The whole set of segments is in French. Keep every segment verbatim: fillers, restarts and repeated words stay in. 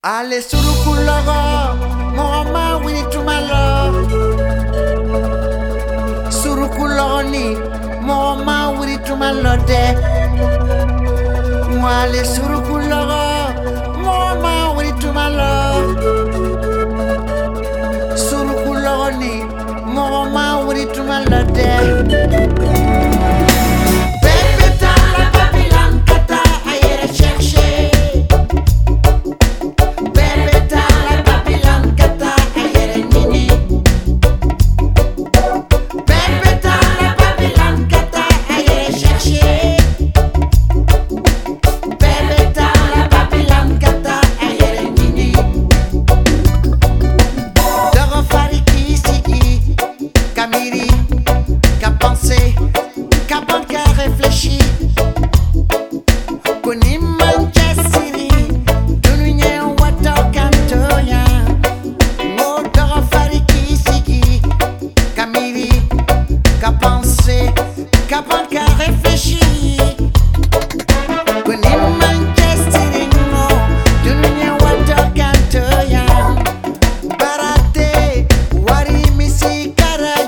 Ale surukulogo, mama wini tumalo. Surukulogo ni, mama wini tumalo de. Ale surukulogo, mama wini tumalo. Surukulogo ni, mama wini tumalo de. Qu'a pensé, qu'a bon, qu'a réfléchi. Kuni manchesiri, dununya wato kantoya. Modoro fariki sigi, kamiri, qu'a pensé, qu'a bon, qu'a réfléchi. Kuni manchesiri, dununya wato kantoya. Barate, wari misi kara.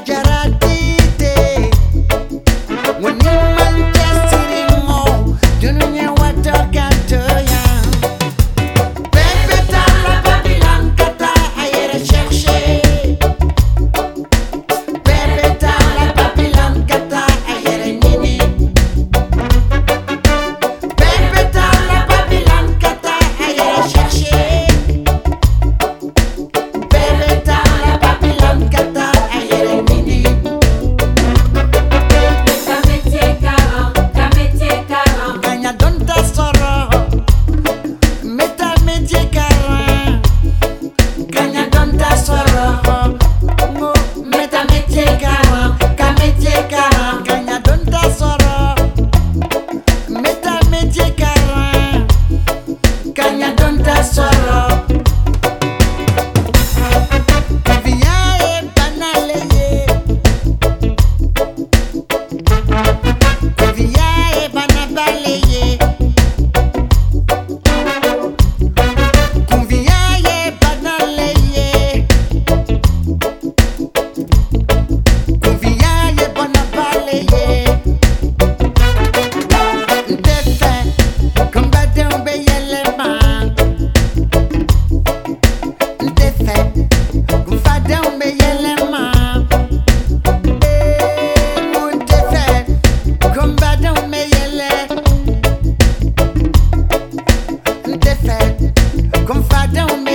Come fight down.